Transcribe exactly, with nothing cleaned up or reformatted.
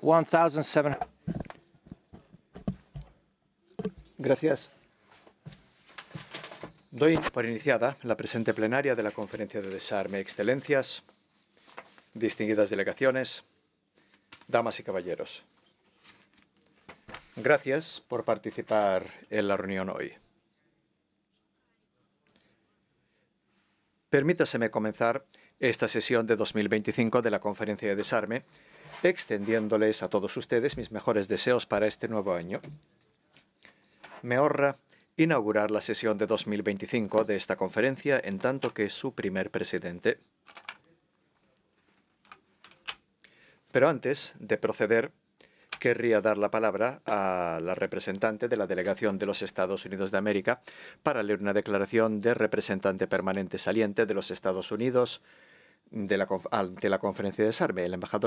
seven hundred. Gracias. Doy por iniciada la presente plenaria de la Conferencia de Desarme. Excelencias, distinguidas delegaciones, damas y caballeros. Gracias por participar en la reunión hoy. Permítaseme comenzar esta sesión de dos mil veinticinco de la Conferencia de Desarme, extendiéndoles a todos ustedes mis mejores deseos para este nuevo año. Me honra inaugurar la sesión de dos mil veinticinco de esta conferencia en tanto que su primer presidente. Pero antes de proceder, querría dar la palabra a la representante de la delegación de los Estados Unidos de América para leer una declaración de representante permanente saliente de los Estados Unidos de la, ante la Conferencia de Desarme, el embajador